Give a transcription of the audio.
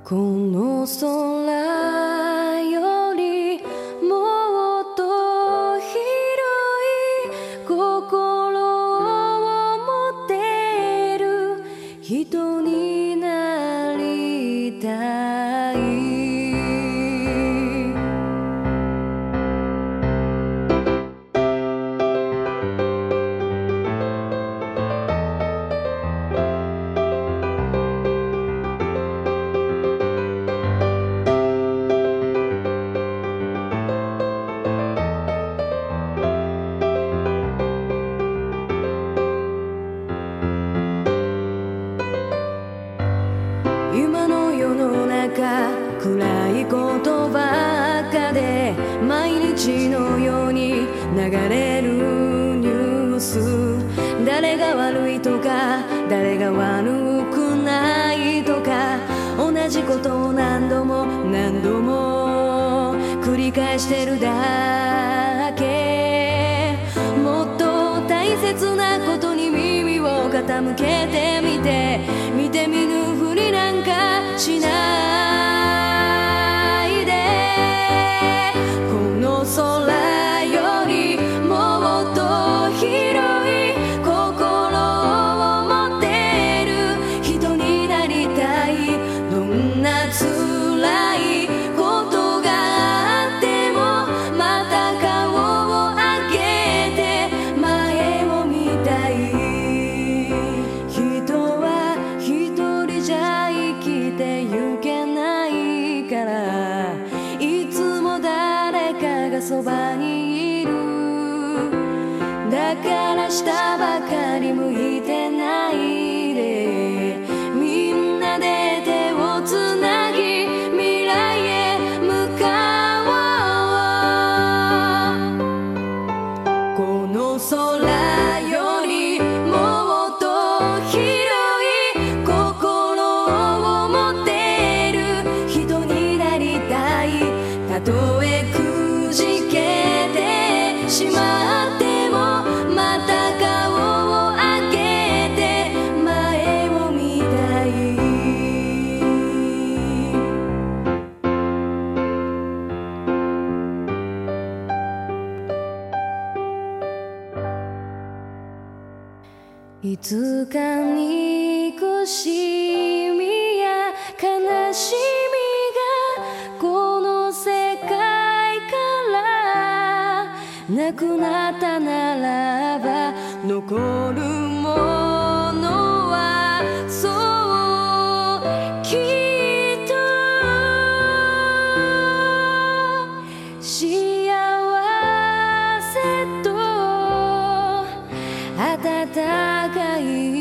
この空よりもっと広い心を持っている人になりたい。今の世の中暗いことばっかで毎日のように流れるニュース、誰が悪いとか誰が悪くないとか同じことを何度も何度も繰り返してるだけ。もっと大切なことに耳を傾けてみて、見て見ぬふりなんかしないで。この空よりもっと広い心を持っている人になりたい。どんな辛いことがあってもまた顔を上げて前を見たい。人は一人じゃ生きてゆけないから、いつも誰かがそばにいる。だから下ばかり向いてないで、みんなで手をつなぎ未来へ向かおう。この空よりもっと広い心を持っている人になりたい。たとえくじけてしまってもまた顔を上げて前を見たい。いつか憎しみや悲しみがこの世界からなくなったならば、残るものはそうきっと幸せと温かい